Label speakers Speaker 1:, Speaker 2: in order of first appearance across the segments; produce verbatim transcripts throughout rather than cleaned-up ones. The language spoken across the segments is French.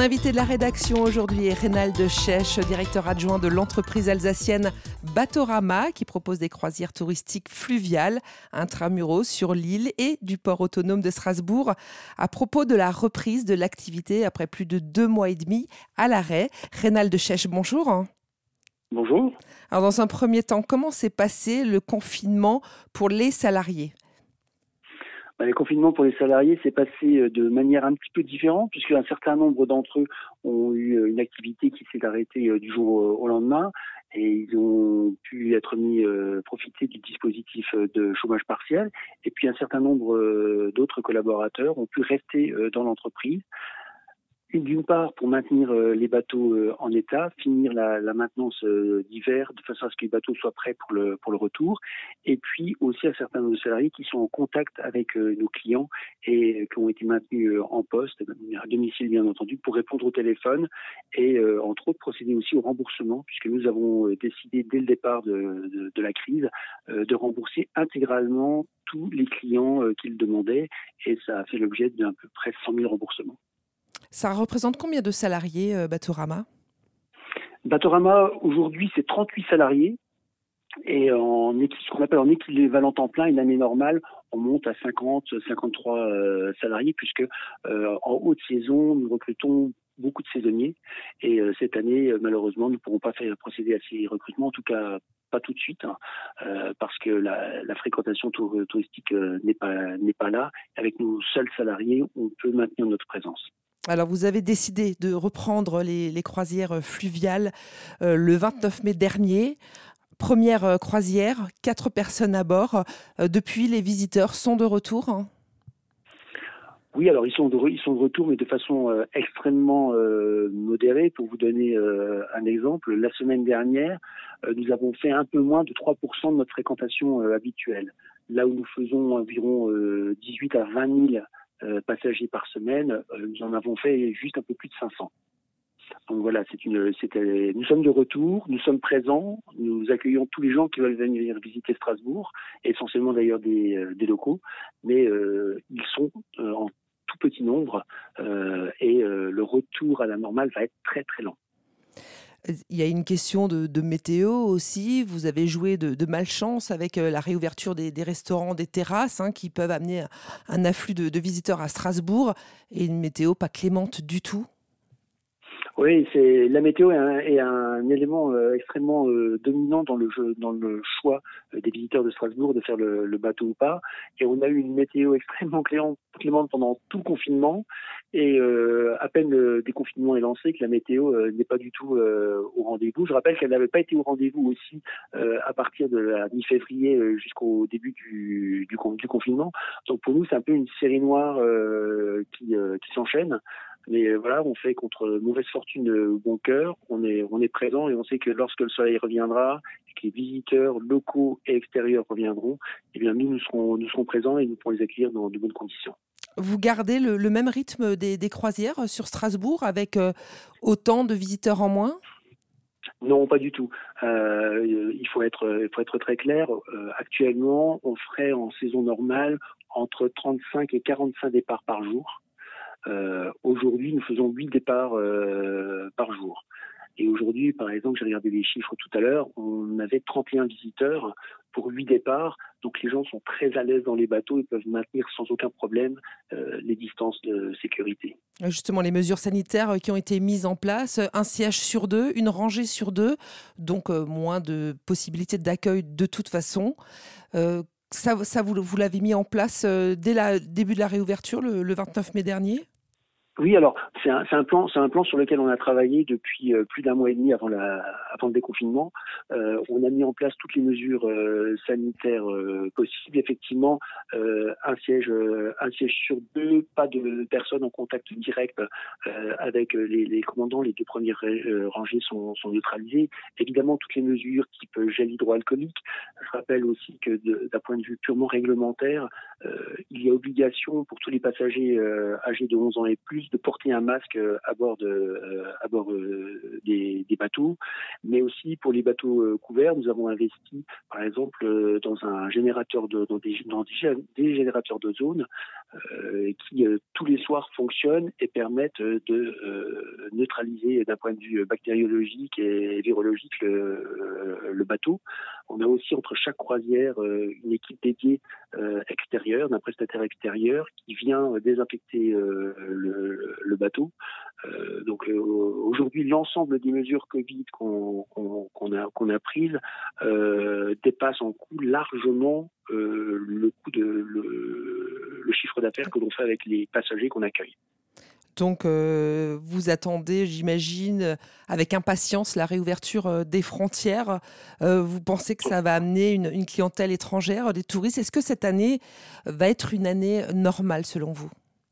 Speaker 1: invité de la rédaction aujourd'hui est Reynald Schech, directeur adjoint de l'entreprise alsacienne Batorama, qui propose des croisières touristiques fluviales intramuros sur l'île et du port autonome de Strasbourg. À propos de la reprise de l'activité après plus de deux mois et demi à l'arrêt. Reynald Schech, bonjour.
Speaker 2: Bonjour.
Speaker 1: Alors dans un premier temps, comment s'est passé le confinement pour les salariés ?
Speaker 2: Ben, le confinement pour les salariés s'est passé de manière un petit peu différente, puisque un certain nombre d'entre eux ont eu une activité qui s'est arrêtée du jour au lendemain, et ils ont pu être mis euh, profiter du dispositif de chômage partiel. Et puis un certain nombre euh, d'autres collaborateurs ont pu rester euh, dans l'entreprise. D'une part, pour maintenir euh, les bateaux euh, en état, finir la, la maintenance euh, d'hiver, de façon à ce que les bateaux soient prêts pour le, pour le retour. Et puis aussi à certains de nos salariés qui sont en contact avec euh, nos clients et euh, qui ont été maintenus euh, en poste, à domicile bien entendu, pour répondre au téléphone et euh, entre autres procéder aussi au remboursement, puisque nous avons euh, décidé dès le départ de, de, de la crise euh, de rembourser intégralement tous les clients euh, qui le demandaient, et ça a fait l'objet d'à peu près cent mille remboursements.
Speaker 1: Ça représente combien de salariés, euh, Batorama ?
Speaker 2: Batorama, aujourd'hui, c'est trente-huit salariés. Et en, ce qu'on appelle en équivalent temps plein, une année normale, on monte à cinquante, cinquante-trois euh, salariés, puisque euh, en haute saison, nous recrutons beaucoup de saisonniers. Et euh, cette année, euh, malheureusement, nous ne pourrons pas faire procéder à ces recrutements, en tout cas pas tout de suite, hein, euh, parce que la, la fréquentation tour, touristique euh, n'est pas, n'est pas là. Avec nos seuls salariés, on peut maintenir notre présence.
Speaker 1: Alors, vous avez décidé de reprendre les, les croisières fluviales euh, le vingt-neuf mai dernier. Première euh, croisière, quatre personnes à bord. Euh, depuis, les visiteurs sont de retour, hein ?
Speaker 2: Oui, alors ils sont de, ils sont de retour, mais de façon euh, extrêmement euh, modérée. Pour vous donner euh, un exemple, la semaine dernière, euh, nous avons fait un peu moins de trois pour cent de notre fréquentation euh, habituelle. Là où nous faisons environ euh, dix-huit à vingt mille euh, passagers par semaine, euh, nous en avons fait juste un peu plus de cinq cents. Donc voilà, c'est une, c'était, nous sommes de retour, nous sommes présents, nous accueillons tous les gens qui veulent venir visiter Strasbourg, essentiellement d'ailleurs des, euh, des locaux, mais euh, ils sont euh, en tout petit nombre euh, et euh, le retour à la normale va être très très lent.
Speaker 1: Il y a une question de, de météo aussi. Vous avez joué de, de malchance avec la réouverture des, des restaurants, des terrasses, hein, qui peuvent amener un afflux de, de visiteurs à Strasbourg, et une météo pas clémente du tout.
Speaker 2: Oui, c'est la météo est un, est un élément euh, extrêmement euh, dominant dans le jeu, dans le choix euh, des visiteurs de Strasbourg de faire le, le bateau ou pas. Et on a eu une météo extrêmement clémente, clémente pendant tout le confinement. Et euh, à peine le déconfinement est lancé, que la météo euh, n'est pas du tout euh, au rendez-vous. Je rappelle qu'elle n'avait pas été au rendez-vous aussi euh, à partir de la mi-février euh, jusqu'au début du, du, du confinement. Donc pour nous, c'est un peu une série noire euh, qui, euh, qui s'enchaîne. Mais voilà, on fait contre mauvaise fortune euh, bon cœur, on est, on est présent et on sait que lorsque le soleil reviendra, et que les visiteurs locaux et extérieurs reviendront, eh bien nous, nous serons, nous serons présents et nous pourrons les accueillir dans de bonnes conditions.
Speaker 1: Vous gardez le, le même rythme des, des croisières sur Strasbourg avec euh, autant de visiteurs en moins ?
Speaker 2: Non, pas du tout. Euh, il faut être, il faut être très clair. Euh, actuellement, on ferait en saison normale entre trente-cinq et quarante-cinq départs par jour. Euh, aujourd'hui, nous faisons huit départs euh, par jour. Et aujourd'hui, par exemple, j'ai regardé les chiffres tout à l'heure, on avait trente et un visiteurs pour huit départs. Donc les gens sont très à l'aise dans les bateaux et peuvent maintenir sans aucun problème euh, les distances de sécurité.
Speaker 1: Justement, les mesures sanitaires qui ont été mises en place, un siège sur deux, une rangée sur deux, donc euh, moins de possibilités d'accueil de toute façon. Euh, ça, ça vous, vous l'avez mis en place euh, dès le début de la réouverture, le, le vingt-neuf mai dernier ?
Speaker 2: Oui, alors c'est un, c'est un plan, c'est un plan sur lequel on a travaillé depuis euh, plus d'un mois et demi avant la, avant le déconfinement. Euh, on a mis en place toutes les mesures euh, sanitaires euh, possibles. Effectivement, euh, un siège, euh, un siège sur deux, pas de personnes en contact direct euh, avec les, les commandants. Les deux premières euh, rangées sont, sont neutralisées. Évidemment, toutes les mesures type gel hydroalcoolique. Je rappelle aussi que de, d'un point de vue purement réglementaire, euh, il y a obligation pour tous les passagers euh, âgés de onze ans et plus de porter un masque à bord, de, euh, à bord euh, des, des bateaux, mais aussi pour les bateaux euh, couverts, nous avons investi, par exemple, euh, dans un générateur de, dans des, dans des, des générateurs d'ozone euh, qui euh, tous les soirs fonctionnent et permettent de euh, neutraliser d'un point de vue bactériologique et virologique le, le bateau. On a aussi entre chaque croisière euh, une équipe dédiée euh, extérieure, d'un prestataire extérieur qui vient désinfecter euh, le, le bateau. Euh, donc euh, aujourd'hui, l'ensemble des mesures Covid qu'on qu'on, qu'on a, qu'on a prises euh, dépasse en coût largement euh, le coût de le, le chiffre d'affaires que l'on fait avec les passagers qu'on accueille.
Speaker 1: Donc, euh, vous attendez, j'imagine, avec impatience la réouverture euh, des frontières. Euh, vous pensez que ça va amener une, une clientèle étrangère, des touristes. Est-ce que cette année va être une année normale selon vous ?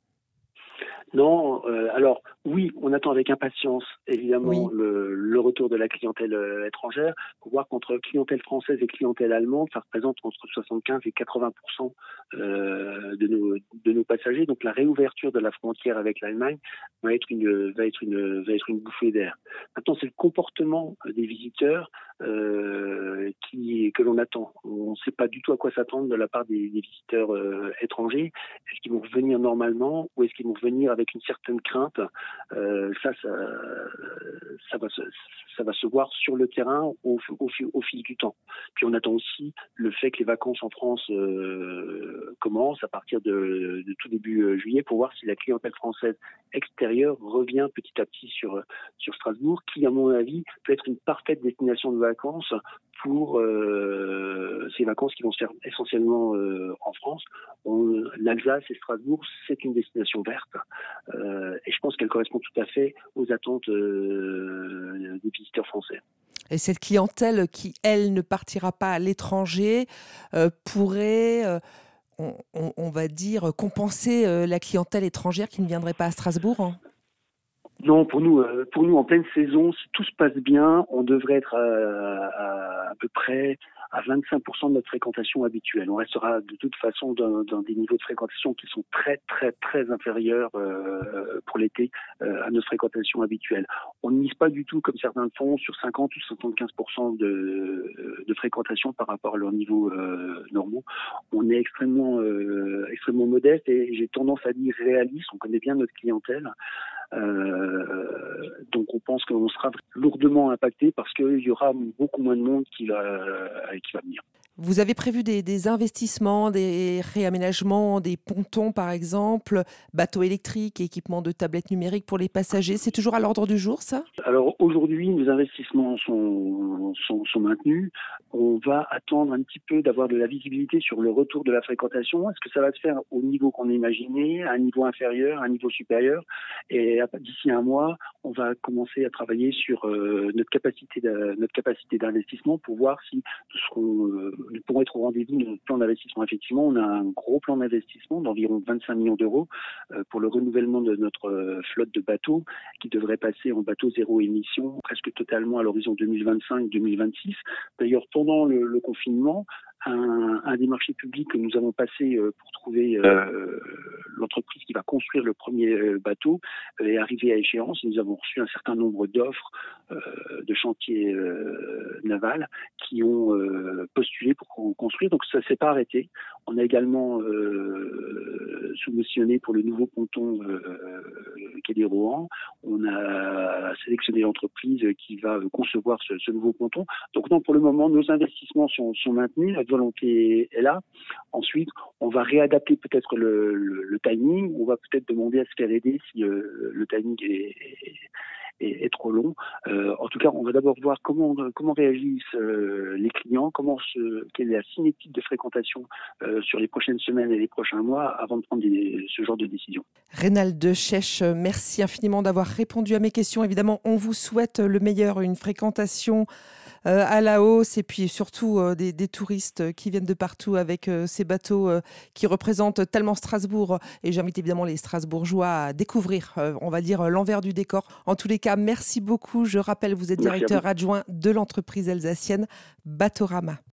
Speaker 2: Non, euh, alors oui, on attend avec impatience évidemment
Speaker 1: Oui.
Speaker 2: le, le retour de la clientèle euh, étrangère. Pour voir qu'entre clientèle française et clientèle allemande, ça représente entre soixante-quinze et quatre-vingts pour cent euh, de nos de nos passagers. Donc la réouverture de la frontière avec l'Allemagne va être une va être une va être une bouffée d'air. Maintenant, c'est le comportement des visiteurs euh, qui que l'on attend. On ne sait pas du tout à quoi s'attendre de la part des, des visiteurs euh, étrangers. Est-ce qu'ils vont revenir normalement ou est-ce qu'ils vont revenir avec une certaine crainte? euh, ça, ça, ça va se, ça va se voir sur le terrain au, au, au fil du temps. Puis on attend aussi le fait que les vacances en France euh, commencent à partir de, de tout début euh, juillet pour voir si la clientèle française extérieure revient petit à petit sur sur Strasbourg, qui à mon avis peut être une parfaite destination de vacances pour euh, ces vacances qui vont se faire essentiellement euh, en France. On, l'Alsace et Strasbourg, c'est une destination verte euh, et je pense qu'elle correspond tout à fait aux attentes euh, des visiteurs français.
Speaker 1: Et cette clientèle qui, elle, ne partira pas à l'étranger, euh, pourrait, euh, on, on, on va dire, compenser euh, la clientèle étrangère qui ne viendrait pas à Strasbourg, hein ?
Speaker 2: Non, pour nous, euh, pour nous en pleine saison, si tout se passe bien, on devrait être à, à, à peu près à vingt-cinq pour cent de notre fréquentation habituelle. On restera de toute façon dans, dans des niveaux de fréquentation qui sont très, très, très inférieurs euh, pour l'été euh, à notre fréquentation habituelle. On ne mise pas du tout, comme certains le font, sur cinquante ou soixante-quinze pour cent de, de fréquentation par rapport à leurs niveaux euh, normaux. On est extrêmement, euh, extrêmement modeste et j'ai tendance à dire réaliste. On connaît bien notre clientèle. Euh, donc on pense qu'on sera lourdement impacté parce qu'il y aura beaucoup moins de monde qui va, qui va venir.
Speaker 1: Vous avez prévu des, des investissements, des réaménagements, des pontons par exemple, bateaux électriques, équipements de tablettes numériques pour les passagers. C'est toujours à l'ordre du jour, ça ?
Speaker 2: Alors aujourd'hui, nos investissements sont, sont, sont maintenus. On va attendre un petit peu d'avoir de la visibilité sur le retour de la fréquentation. Est-ce que ça va se faire au niveau qu'on a imaginé, à un niveau inférieur, à un niveau supérieur? Et d'ici un mois, on va commencer à travailler sur euh, notre capacité de, notre capacité d'investissement pour voir si nous serons euh, nous pourrons être au rendez-vous de notre plan d'investissement. Effectivement, on a un gros plan d'investissement d'environ vingt-cinq millions d'euros euh, pour le renouvellement de notre euh, flotte de bateaux qui devrait passer en bateau zéro émission presque totalement à l'horizon deux mille vingt-cinq deux mille vingt-six. D'ailleurs, pendant le, le confinement, un, un des marchés publics que nous avons passé euh, pour trouver euh, l'entreprise qui va construire le premier euh, bateau euh, est arrivé à échéance. Nous avons reçu un certain nombre d'offres euh, de chantiers euh, navals qui ont euh, postulé pour construire. Donc ça ne s'est pas arrêté. On a également euh, soumissionné pour le nouveau ponton euh, quai des Rohan. On a sélectionné l'entreprise qui va concevoir ce, ce nouveau ponton. Donc non, pour le moment, nos investissements sont, sont maintenus. Notre volonté est là. Ensuite, on va réadapter peut-être le, le, le timing. On va peut-être demander à se faire aider si euh, le timing est, est Est, est trop long. Euh, en tout cas, on va d'abord voir comment comment réagissent euh, les clients, comment se, quelle est la cinétique de fréquentation euh, sur les prochaines semaines et les prochains mois avant de prendre des, ce genre de décision.
Speaker 1: Reynald Deschèche, merci infiniment d'avoir répondu à mes questions. Évidemment, on vous souhaite le meilleur, une fréquentation euh, à la hausse et puis surtout euh, des, des touristes qui viennent de partout avec euh, ces bateaux euh, qui représentent tellement Strasbourg. Et j'invite évidemment les Strasbourgeois à découvrir, euh, on va dire, l'envers du décor. En tous les cas, merci beaucoup. Je rappelle, vous êtes directeur adjoint de l'entreprise alsacienne Batorama.